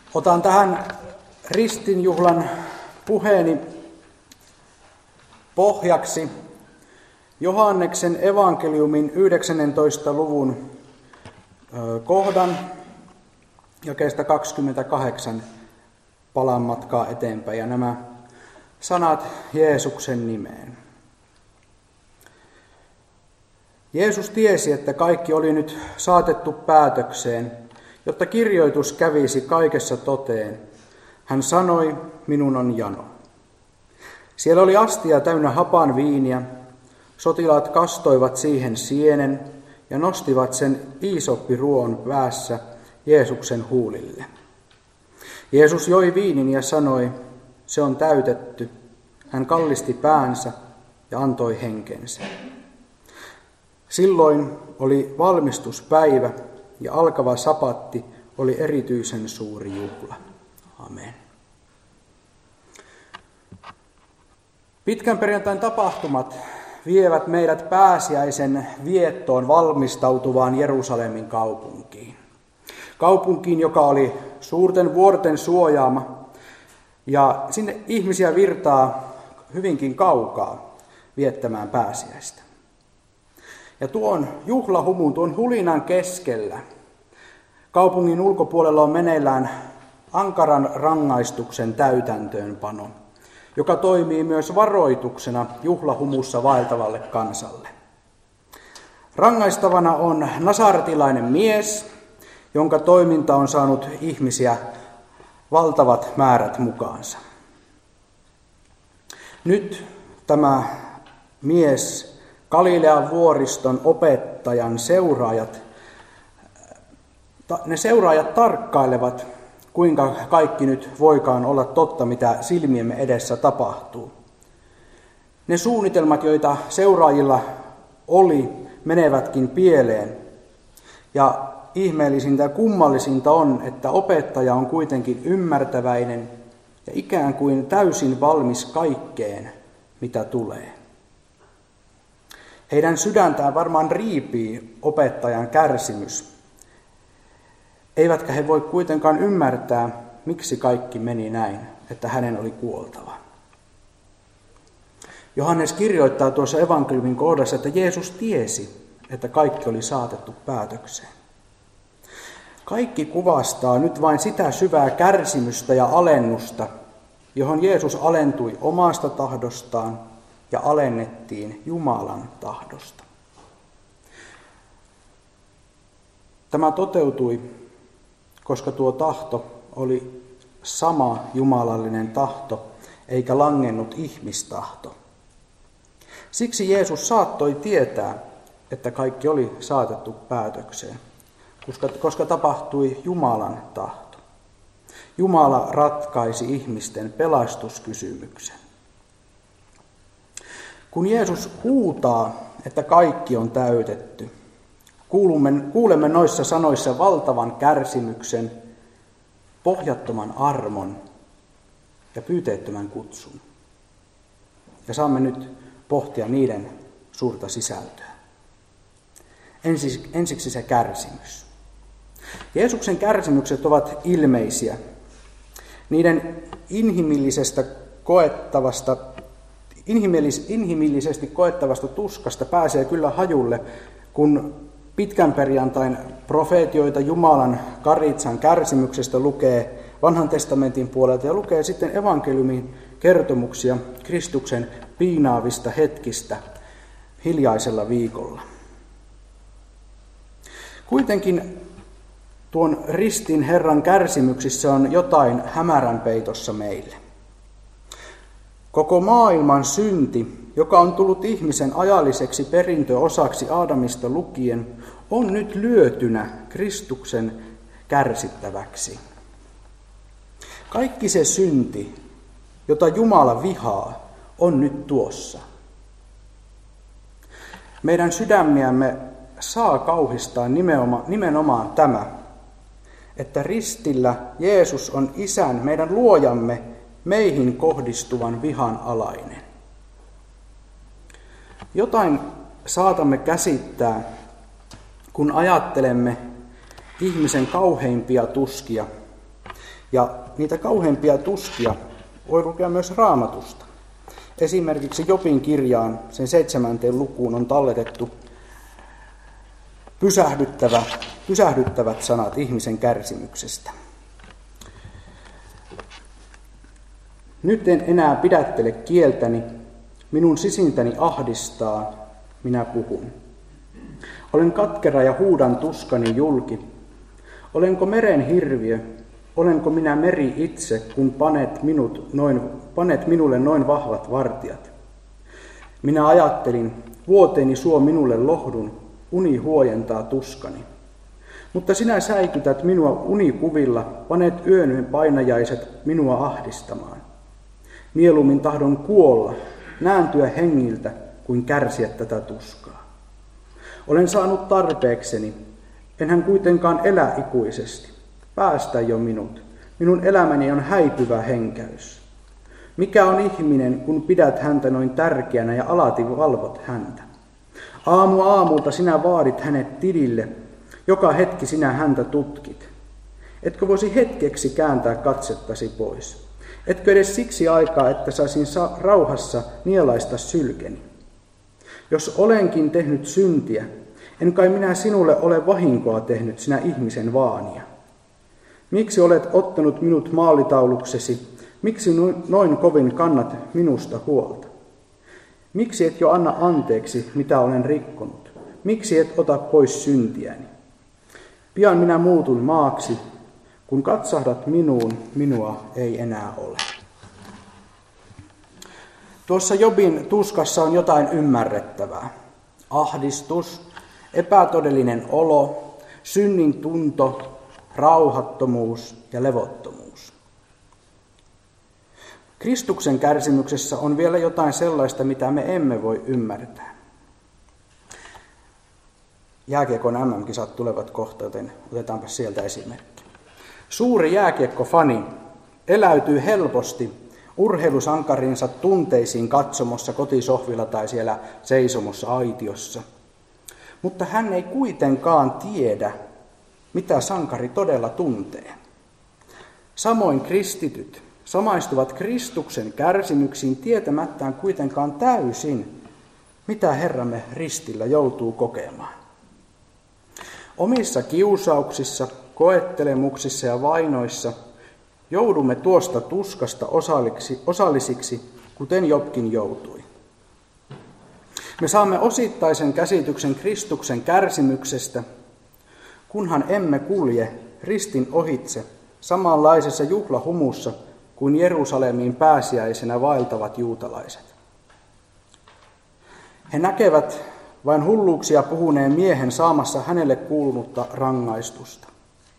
Otan tähän ristinjuhlan puheeni pohjaksi Johanneksen evankeliumin 19. luvun kohdan jakeesta 28 palan matkaa eteenpäin ja nämä sanat Jeesuksen nimeen. Jeesus tiesi, että kaikki oli nyt saatettu päätökseen, jotta kirjoitus kävisi kaikessa toteen. Hän sanoi, minun on jano. Siellä oli astia täynnä hapan viiniä. Sotilaat kastoivat siihen sienen ja nostivat sen iisoppiruon päässä Jeesuksen huulille. Jeesus joi viinin ja sanoi, se on täytetty. Hän kallisti päänsä ja antoi henkensä. Silloin oli valmistuspäivä ja alkava sapatti oli erityisen suuri juhla. Amen. Pitkän perjantain tapahtumat vievät meidät pääsiäisen viettoon valmistautuvaan Jerusalemin kaupunkiin. Kaupunkiin, joka oli suurten vuorten suojaama, ja sinne ihmisiä virtaa hyvinkin kaukaa viettämään pääsiäistä. Ja tuon juhlahumun, tuon hulinan keskellä, kaupungin ulkopuolella on meneillään ankaran rangaistuksen täytäntöönpano, joka toimii myös varoituksena juhlahumussa vaeltavalle kansalle. Rangaistavana on nasaretilainen mies, jonka toiminta on saanut ihmisiä valtavat määrät mukaansa. Nyt tämä mies, Galilean vuoriston opettajan seuraajat, ne seuraajat tarkkailevat, kuinka kaikki nyt voikaan olla totta, mitä silmiemme edessä tapahtuu. Ne suunnitelmat, joita seuraajilla oli, menevätkin pieleen. Ja ihmeellisintä ja kummallisinta on, että opettaja on kuitenkin ymmärtäväinen ja ikään kuin täysin valmis kaikkeen, mitä tulee. Heidän sydäntään varmaan riipii opettajan kärsimys. Eivätkä he voi kuitenkaan ymmärtää, miksi kaikki meni näin, että hänen oli kuoltava. Johannes kirjoittaa tuossa evankeliumin kohdassa, että Jeesus tiesi, että kaikki oli saatettu päätökseen. Kaikki kuvastaa nyt vain sitä syvää kärsimystä ja alennusta, johon Jeesus alentui omasta tahdostaan ja alennettiin Jumalan tahdosta. Tämä toteutui, koska tuo tahto oli sama jumalallinen tahto, eikä langennut ihmistahto. Siksi Jeesus saattoi tietää, että kaikki oli saatettu päätökseen, koska tapahtui Jumalan tahto. Jumala ratkaisi ihmisten pelastuskysymyksen. Kun Jeesus huutaa, että kaikki on täytetty, kuulemme noissa sanoissa valtavan kärsimyksen, pohjattoman armon ja pyyteettömän kutsun. Ja saamme nyt pohtia niiden suurta sisältöä. Ensiksi se kärsimys. Jeesuksen kärsimykset ovat ilmeisiä. Niiden inhimillisesti koettavasta tuskasta pääsee kyllä hajulle, kun pitkän perjantain profeetioita Jumalan karitsan kärsimyksestä lukee Vanhan testamentin puolelta ja lukee sitten evankeliumin kertomuksia Kristuksen piinaavista hetkistä hiljaisella viikolla. Kuitenkin tuon ristin Herran kärsimyksissä on jotain hämärän peitossa meille. Koko maailman synti, joka on tullut ihmisen ajalliseksi perintöosaksi Aadamista lukien, on nyt lyötynä Kristuksen kärsittäväksi. Kaikki se synti, jota Jumala vihaa, on nyt tuossa. Meidän sydämiämme saa kauhistaa nimenomaan tämä, että ristillä Jeesus on Isän, meidän luojamme, meihin kohdistuvan vihan alainen. Jotain saatamme käsittää, kun ajattelemme ihmisen kauheimpia tuskia Ja niitä kauheimpia tuskia voi lukea myös Raamatusta. Esimerkiksi Jobin kirjaan, sen 7. lukuun on talletettu pysähdyttävät sanat ihmisen kärsimyksestä. Nyt en enää pidättele kieltäni, minun sisintäni ahdistaa, minä puhun. Olen katkera ja huudan tuskani julki. Olenko meren hirviö, olenko minä meri itse, kun panet minulle noin vahvat vartijat? Minä ajattelin, vuoteeni suo minulle lohdun, uni huojentaa tuskani. Mutta sinä säikytät minua unikuvilla, panet yön painajaiset minua ahdistamaan. Mieluummin tahdon kuolla, nääntyä hengiltä, kuin kärsiä tätä tuskaa. Olen saanut tarpeekseni, enhän kuitenkaan elä ikuisesti. Päästä jo minut. Minun elämäni on häipyvä henkäys. Mikä on ihminen, kun pidät häntä noin tärkeänä ja alati valvot häntä? Aamu aamulta sinä vaadit hänet tilille, joka hetki sinä häntä tutkit. Etkö voisi hetkeksi kääntää katsettasi pois? Etkö edes siksi aikaa, että saisin rauhassa nielaista sylkeni? Jos olenkin tehnyt syntiä, en kai minä sinulle ole vahinkoa tehnyt, sinä ihmisen vaania. Miksi olet ottanut minut maalitauluksesi? Miksi noin kovin kannat minusta huolta? Miksi et jo anna anteeksi, mitä olen rikkonut? Miksi et ota pois syntiäni? Pian minä muutun maaksi, kun katsahdat minuun, minua ei enää ole. Tuossa Jobin tuskassa on jotain ymmärrettävää. Ahdistus, epätodellinen olo, synnin tunto, rauhattomuus ja levottomuus. Kristuksen kärsimyksessä on vielä jotain sellaista, mitä me emme voi ymmärtää. Jääkiekon MM-kisat tulevat kohta, joten otetaanpa sieltä esimerkki. Suuri jääkiekkofani eläytyy helposti urheilusankarinsa tunteisiin katsomossa, kotisohvilla tai siellä seisomossa aitiossa. Mutta hän ei kuitenkaan tiedä, mitä sankari todella tuntee. Samoin kristityt samaistuvat Kristuksen kärsimyksiin tietämättään kuitenkaan täysin, mitä Herramme ristillä joutuu kokemaan. Omissa kiusauksissa, koettelemuksissa ja vainoissa joudumme tuosta tuskasta osallisiksi, kuten Jobkin joutui. Me saamme osittaisen käsityksen Kristuksen kärsimyksestä, kunhan emme kulje ristin ohitse samanlaisessa juhlahumussa kuin Jerusalemiin pääsiäisenä vaeltavat juutalaiset. He näkevät vain hulluuksia puhuneen miehen saamassa hänelle kuulunutta rangaistusta.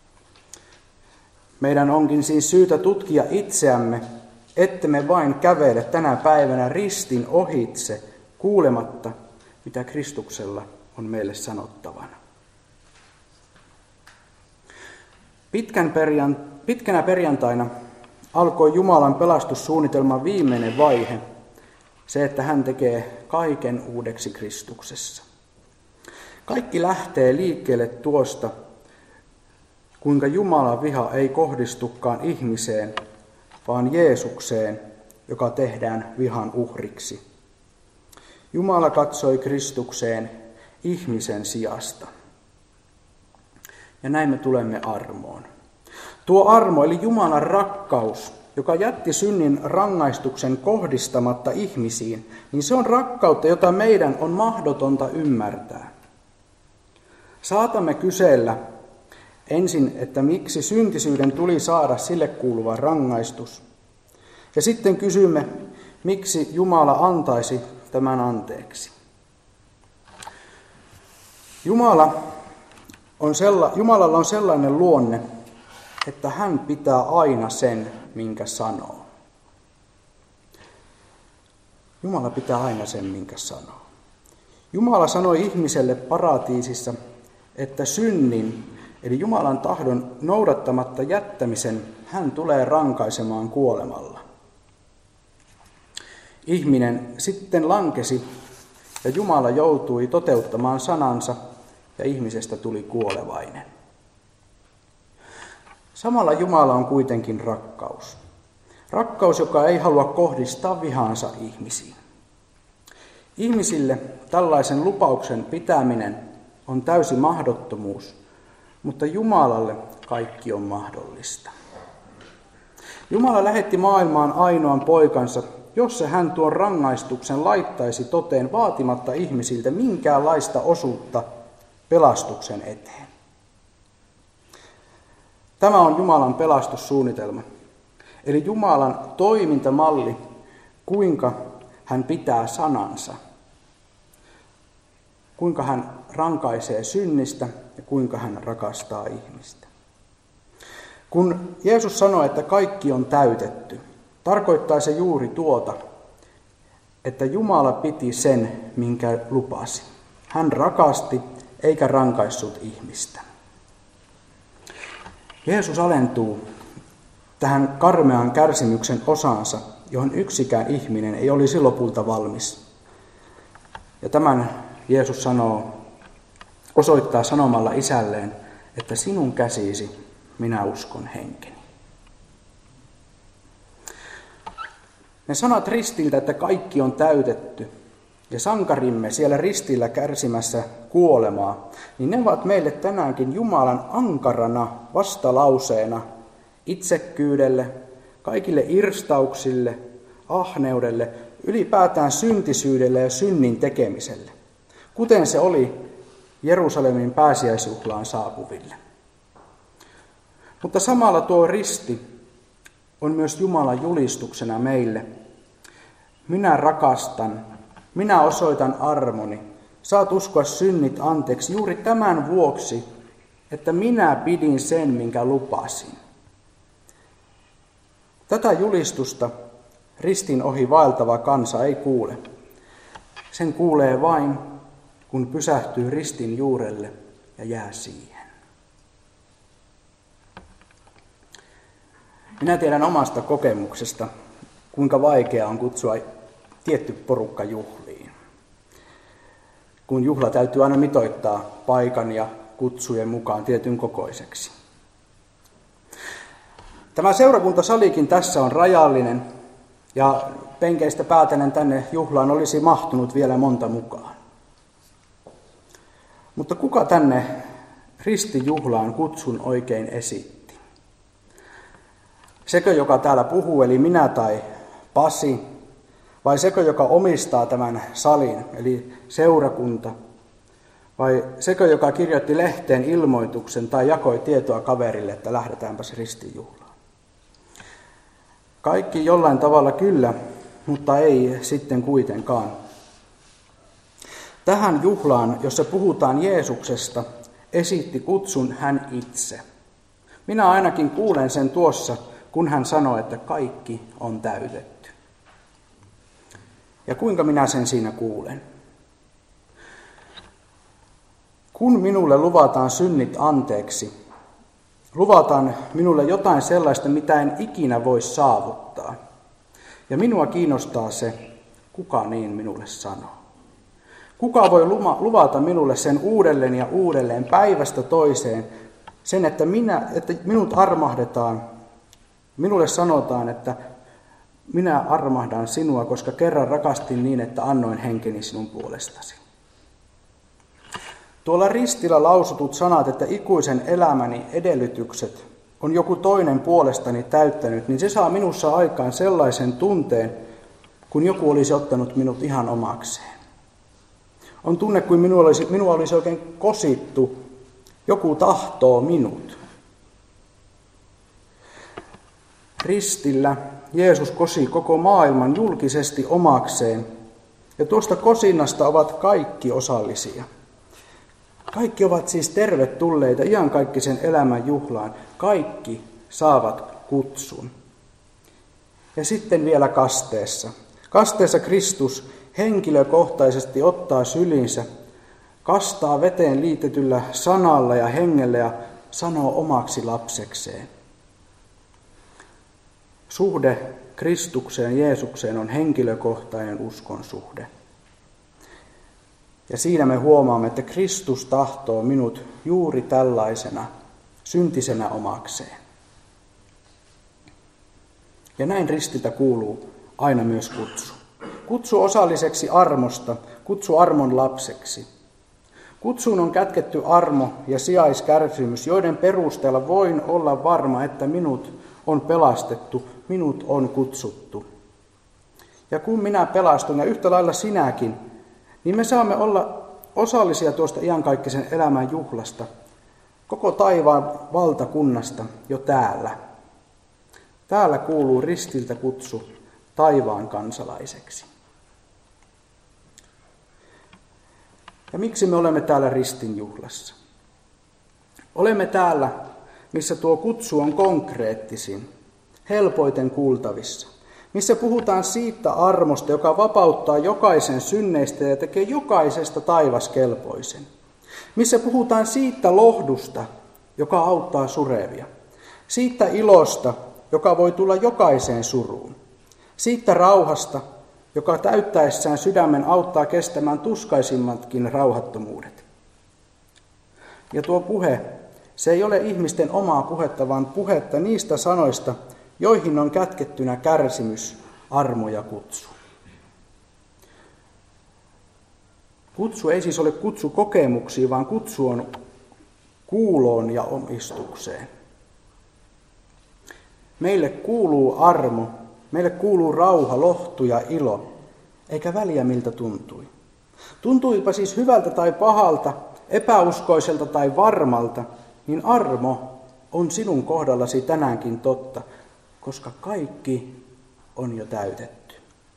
Meidän onkin siis syytä tutkia itseämme, ettemme vain kävele tänä päivänä ristin ohitse kuulematta, mitä Kristuksella on meille sanottavana. Pitkänä perjantaina alkoi Jumalan pelastussuunnitelman viimeinen vaihe, se, että hän tekee kaiken uudeksi Kristuksessa. Kaikki lähtee liikkeelle tuosta, kuinka Jumalan viha ei kohdistukaan ihmiseen, vaan Jeesukseen, joka tehdään vihan uhriksi. Jumala katsoi Kristukseen ihmisen sijasta. Ja näin me tulemme armoon. Tuo armo, eli Jumalan rakkaus, joka jätti synnin rangaistuksen kohdistamatta ihmisiin, niin se on rakkautta, jota meidän on mahdotonta ymmärtää. Saatamme kysellä ensin, että miksi syntisyyden tuli saada sille kuuluva rangaistus. Ja sitten kysymme, miksi Jumala antaisi tämän anteeksi. Jumalalla on sellainen luonne, että hän pitää aina sen, minkä sanoo. Jumala pitää aina sen, minkä sanoo. Jumala sanoi ihmiselle paratiisissa, että synnin, eli Jumalan tahdon noudattamatta jättämisen, hän tulee rankaisemaan kuolemalla. Ihminen sitten lankesi ja Jumala joutui toteuttamaan sanansa ja ihmisestä tuli kuolevainen. Samalla Jumala on kuitenkin rakkaus. Rakkaus, joka ei halua kohdistaa vihaansa ihmisiin. Ihmisille tällaisen lupauksen pitäminen on täysi mahdottomuus, mutta Jumalalle kaikki on mahdollista. Jumala lähetti maailmaan ainoan poikansa, jossa hän tuon rangaistuksen laittaisi toteen vaatimatta ihmisiltä minkäänlaista osuutta pelastuksen eteen. Tämä on Jumalan pelastussuunnitelma, eli Jumalan toimintamalli, kuinka hän pitää sanansa, kuinka hän rankaisee synnistä ja kuinka hän rakastaa ihmistä. Kun Jeesus sanoi, että kaikki on täytetty, tarkoittaa se juuri tuota, että Jumala piti sen, minkä lupasi. Hän rakasti eikä rankaissut ihmistä. Jeesus alentuu tähän karmean kärsimyksen osaansa, johon yksikään ihminen ei olisi lopulta valmis. Ja tämän Jeesus osoittaa sanomalla isälleen, että sinun käsisi minä uskon henkeni. Ne sanat ristiltä, että kaikki on täytetty, ja sankarimme siellä ristillä kärsimässä kuolemaa, niin ne ovat meille tänäänkin Jumalan ankarana vastalauseena itsekkyydelle, kaikille irstauksille, ahneudelle, ylipäätään syntisyydelle ja synnin tekemiselle, kuten se oli Jerusalemin pääsiäisjuhlaan saapuville. Mutta samalla tuo risti on myös Jumalan julistuksena meille. Minä rakastan, minä osoitan armoni, saat uskoa synnit anteeksi juuri tämän vuoksi, että minä pidin sen, minkä lupasin. Tätä julistusta ristin ohi vaeltava kansa ei kuule. Sen kuulee vain, kun pysähtyy ristin juurelle ja jää siihen. Minä tiedän omasta kokemuksesta, kuinka vaikeaa on kutsua tietty porukka juhliin. Kun juhla täytyy aina mitoittaa paikan ja kutsujen mukaan tietyn kokoiseksi. Tämä seurakuntasalikin tässä on rajallinen ja penkeistä päätellen tänne juhlaan olisi mahtunut vielä monta mukaan. Mutta kuka tänne ristijuhlaan kutsun oikein esitti? Sekö, joka täällä puhuu, eli minä tai Pasi, vai sekö, joka omistaa tämän salin, eli seurakunta, vai sekö, joka kirjoitti lehteen ilmoituksen tai jakoi tietoa kaverille, että lähdetäänpäs ristijuhlaan? Kaikki jollain tavalla kyllä, mutta ei sitten kuitenkaan. Tähän juhlaan, jossa puhutaan Jeesuksesta, esitti kutsun hän itse. Minä ainakin kuulen sen tuossa, kun hän sanoi, että kaikki on täytetty. Ja kuinka minä sen siinä kuulen? Kun minulle luvataan synnit anteeksi, luvataan minulle jotain sellaista, mitä en ikinä voi saavuttaa. Ja minua kiinnostaa se, kuka niin minulle sanoo. Kuka voi luvata minulle sen uudelleen ja uudelleen päivästä toiseen, sen, että minut armahdetaan. Minulle sanotaan, että minä armahdan sinua, koska kerran rakastin niin, että annoin henkeni sinun puolestasi. Tuolla ristillä lausutut sanat, että ikuisen elämäni edellytykset on joku toinen puolestani täyttänyt, niin se saa minussa aikaan sellaisen tunteen, kun joku olisi ottanut minut ihan omakseen. On tunne, kuin minua olisi oikein kosittu, joku tahtoo minut. Ristillä Jeesus kosi koko maailman julkisesti omakseen, ja tuosta kosinnasta ovat kaikki osallisia. Kaikki ovat siis tervetulleita iankaikkisen elämän juhlaan. Kaikki saavat kutsun. Ja sitten vielä kasteessa. Kasteessa Kristus henkilökohtaisesti ottaa sylinsä, kastaa veteen liitetyllä sanalla ja hengellä ja sanoo omaksi lapsekseen. Suhde Kristukseen, Jeesukseen on henkilökohtainen uskon suhde. Ja siinä me huomaamme, että Kristus tahtoo minut juuri tällaisena, syntisenä omakseen. Ja näin ristiltä kuuluu aina myös kutsu. Kutsu osalliseksi armosta, kutsu armon lapseksi. Kutsuun on kätketty armo ja sijaiskärsimys, joiden perusteella voin olla varma, että minut on pelastettu, minut on kutsuttu. Ja kun minä pelastun, ja yhtä lailla sinäkin, niin me saamme olla osallisia tuosta iankaikkisen elämän juhlasta, koko taivaan valtakunnasta jo täällä. Täällä kuuluu ristiltä kutsu taivaan kansalaiseksi. Ja miksi me olemme täällä ristin juhlassa? Olemme täällä, missä tuo kutsu on konkreettisin, helpoiten kuultavissa. Missä puhutaan siitä armosta, joka vapauttaa jokaisen synneistä ja tekee jokaisesta taivaskelpoisen. Missä puhutaan siitä lohdusta, joka auttaa surevia. Siitä ilosta, joka voi tulla jokaiseen suruun. Siitä rauhasta, joka täyttäessään sydämen auttaa kestämään tuskaisimmatkin rauhattomuudet. Ja tuo puhe, se ei ole ihmisten omaa puhetta, vaan puhetta niistä sanoista, joihin on kätkettynä kärsimys, armo ja kutsu. Kutsu ei siis ole kutsu kokemuksiin, vaan kutsu on kuuloon ja omistukseen. Meille kuuluu armo, meille kuuluu rauha, lohtu ja ilo, eikä väliä miltä tuntui. Tuntuipa siis hyvältä tai pahalta, epäuskoiselta tai varmalta, niin armo on sinun kohdallasi tänäänkin totta, koska kaikki on jo täytetty.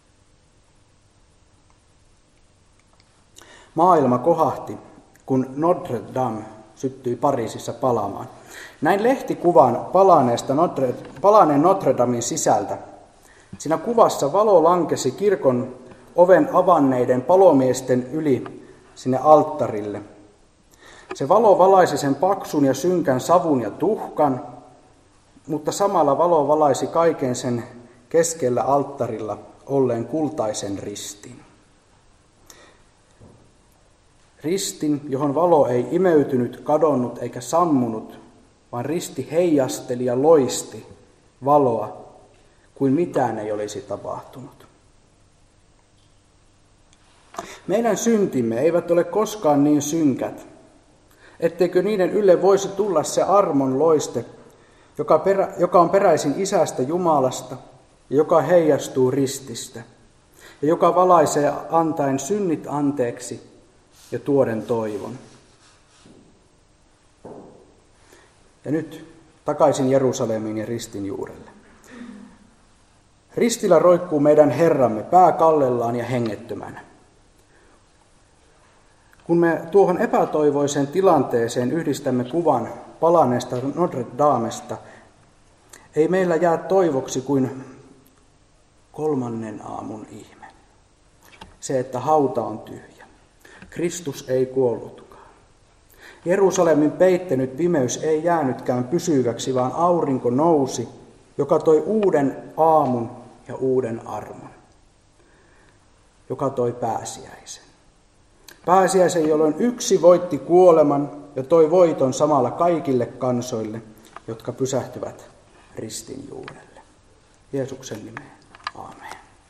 Maailma kohahti, kun Notre Dame syttyi Pariisissa palamaan. Näin lehtikuvan palaneen Notre Damen sisältä. Siinä kuvassa valo lankesi kirkon oven avanneiden palomiesten yli sinne alttarille. Se valo valaisi sen paksun ja synkän savun ja tuhkan, mutta samalla valo valaisi kaiken sen keskellä alttarilla olleen kultaisen ristin. Ristin, johon valo ei imeytynyt, kadonnut eikä sammunut, vaan risti heijasteli ja loisti valoa, kuin mitään ei olisi tapahtunut. Meidän syntimme eivät ole koskaan niin synkät, etteikö niiden ylle voisi tulla se armon loiste, joka on peräisin Isästä Jumalasta ja joka heijastuu rististä ja joka valaisee antaen synnit anteeksi ja tuoden toivon. Ja nyt takaisin Jerusalemiin ja ristin juurelle. Ristillä roikkuu meidän Herramme pää kallellaan ja hengettömänä. Kun me tuohon epätoivoiseen tilanteeseen yhdistämme kuvan palaneesta Notre Damesta, ei meillä jää toivoksi kuin 3. aamun ihme. Se, että hauta on tyhjä. Kristus ei kuollutkaan. Jerusalemin peittänyt pimeys ei jäänytkään pysyväksi, vaan aurinko nousi, joka toi uuden aamun ja uuden armon. Joka toi pääsiäisen. Pääsiäisen, jolloin yksi voitti kuoleman ja toi voiton samalla kaikille kansoille, jotka pysähtyvät ristin juurelle. Jeesuksen nimeen. Aamen.